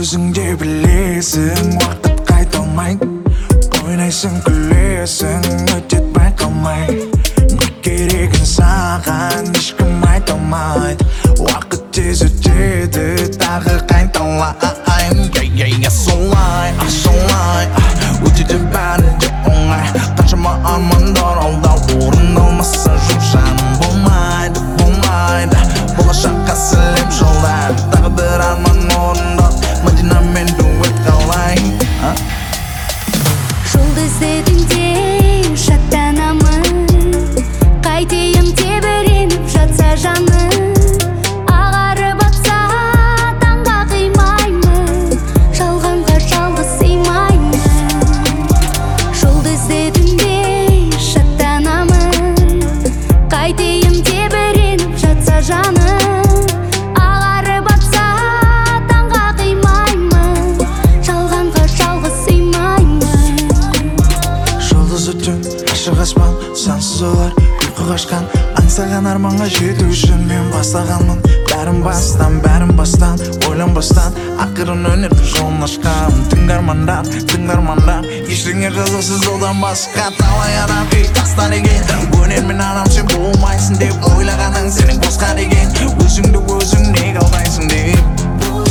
Өзің де білесің, уақыт қайталмайды. Ойнайсың, күлесің, өтет байқалмай. Не керегін саған ешкім айта алмайды. Уақыт тез өтеді, тағы қайталайын. Солай, солай, өтеді бәрі де оңай. Қаншама армандар алда, орындалмаса жоқ жаным. Болмайды, болмайды, болашаққа сілем жолдар. Тағдыр арман орындап, Мадинамен дуэт қалайын. Жолды іздедіңде шаттанамын, қайтейін тебіреніп жатса жаным. Ағарып атса таңға қимаймын, жалғанға жалғыз сыймаймын. Жолды іздедіңде шаттанамын, қайтейін тебіреніп жатса жаным. Ағарып атса таңға қимаймын, жалғанға жалғыз сыймаймын. Жұлдызы түн, ашық аспан, сансыз олар ұйқы қашқан. Аңсаған арманға жету үшін мен бастағанмын. Бәрін бастан, ойланбастан, ақырын өнердің жолын ашқан. Тыңдармандар, ештеңе жазылсыз одан басқа. Талай адам үй тастан екен, өнермен адам сен болмайсың деп ойлағаның сенің босқа деген. Өзіңді өзің неге алдайсың деп,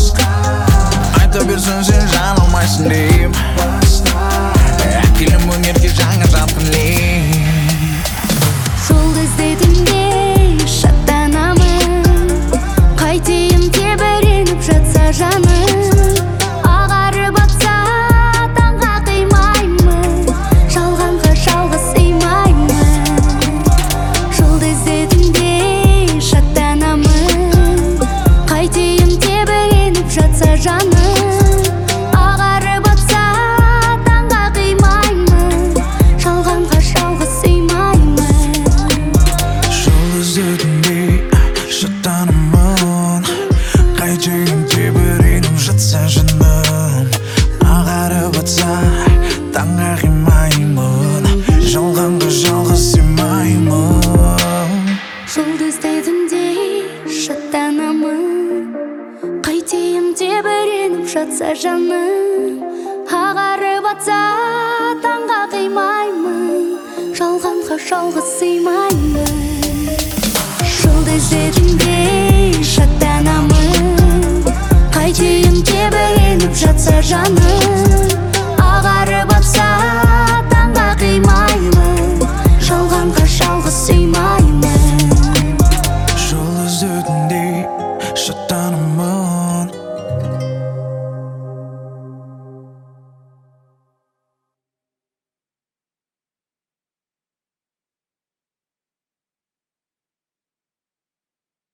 айта берсең сен жан алмайсың деп. Әкелім өнерге жаңа жатқын леп. Жолды іздедіңде шаттанамын, қайтейін тебіреніп жатса жаным. Ағарып атса таңға қимаймын, жалғанға жалғыз сыймаймын. Жолды іздедіңде шаттанамын, қайтейін тебіреніп жатса жаным. Ағарып атса таңға қимаймын, жалғанға жалғыз сыймаймын. Жол іздедіңде шаттанамын, қайтейін тебіреніп жатса жаным. Ағарып атса таңға қимаймын, жалғанға жалғыз сыймаймын. Жолды іздедіңде шаттанамын, қайтейін тебіреніп жатса жаным. Ағарып атса таңға қимаймын, жалғанға жалғыз сыймаймын. Жолды іздедіңде шаттанамын, қайтейін тебіреніп жатса жаным. Ағарып атса таңға қимаймын, жалғанға жалғыз сыймаймын. Жол іздедіңде шаттанамын,